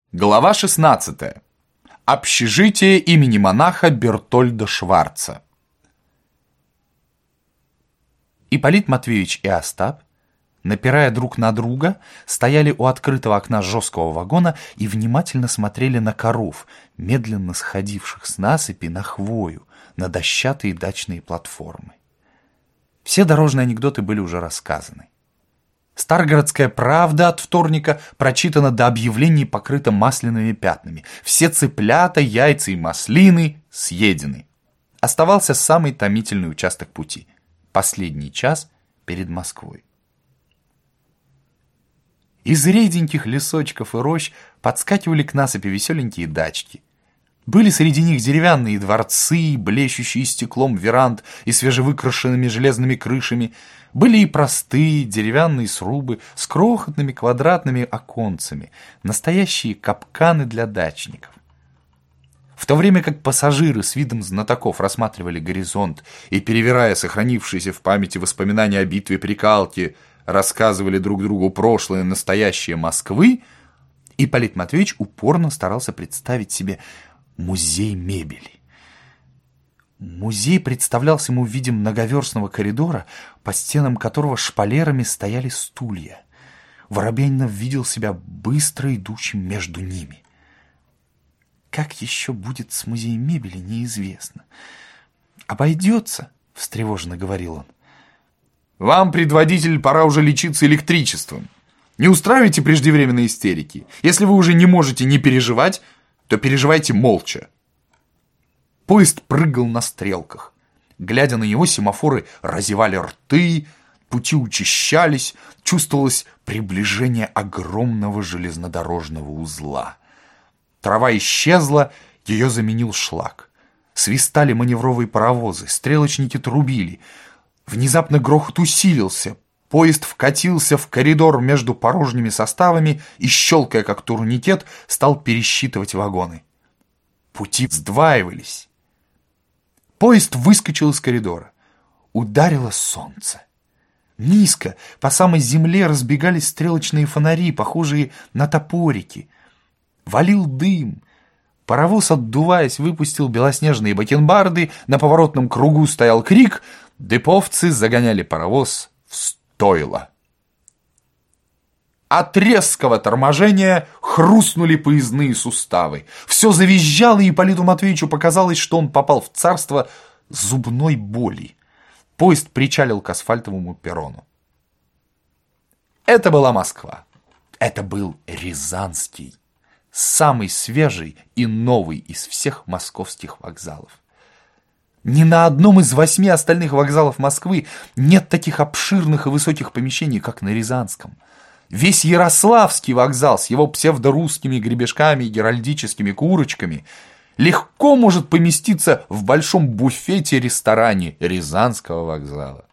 Глава 16. Общежитие имени монаха Бертольда Шварца. Ипполит Матвеевич и Остап, напирая друг на друга, стояли у открытого окна жесткого вагона и внимательно смотрели на коров, медленно сходивших с насыпи на хвою, на дощатые дачные платформы. Все дорожные анекдоты были уже рассказаны. Старгородская правда от вторника прочитана до объявлений, покрыта масляными пятнами. Все цыплята, яйца и маслины съедены. Оставался самый томительный участок пути. Последний час перед Москвой. Из реденьких лесочков и рощ подскакивали к насыпи веселенькие дачки. Были среди них деревянные дворцы, блещущие стеклом веранд и свежевыкрашенными железными крышами. Были и простые деревянные срубы с крохотными квадратными оконцами, настоящие капканы для дачников. В то время как пассажиры с видом знатоков рассматривали горизонт и, перевирая сохранившиеся в памяти воспоминания о битве при Калке, рассказывали друг другу прошлое и настоящее Москвы, Ипполит Матвеевич упорно старался представить себе музей мебели. Музей представлялся ему в виде многоверстного коридора, по стенам которого шпалерами стояли стулья. Воробьянинов видел себя быстро идущим между ними. Как еще будет с музеем мебели, неизвестно. «Обойдется», — встревоженно говорил он. «Вам, предводитель, пора уже лечиться электричеством. Не устраивайте преждевременные истерики. Если вы уже не можете не переживать, то переживайте молча». Поезд прыгал на стрелках. Глядя на него, семафоры разевали рты, пути учащались, чувствовалось приближение огромного железнодорожного узла. Трава исчезла, ее заменил шлак. Свистали маневровые паровозы, стрелочники трубили. Внезапно грохот усилился. Поезд вкатился в коридор между порожними составами и, щелкая как турникет, стал пересчитывать вагоны. Пути сдваивались. Поезд выскочил из коридора. Ударило солнце. Низко, по самой земле, разбегались стрелочные фонари, похожие на топорики. Валил дым. Паровоз, отдуваясь, выпустил белоснежные бакенбарды, на поворотном кругу стоял крик, деповцы загоняли паровоз в стойло. От резкого торможения хрустнули поездные суставы. Все завизжало, и Ипполиту Матвеевичу показалось, что он попал в царство зубной боли. Поезд причалил к асфальтовому перрону. Это была Москва. Это был Рязанский, самый свежий и новый из всех московских вокзалов. Ни на одном из 8 остальных вокзалов Москвы нет таких обширных и высоких помещений, как на Рязанском. Весь Ярославский вокзал с его псевдорусскими гребешками и геральдическими курочками легко может поместиться в большом буфете-ресторане Рязанского вокзала.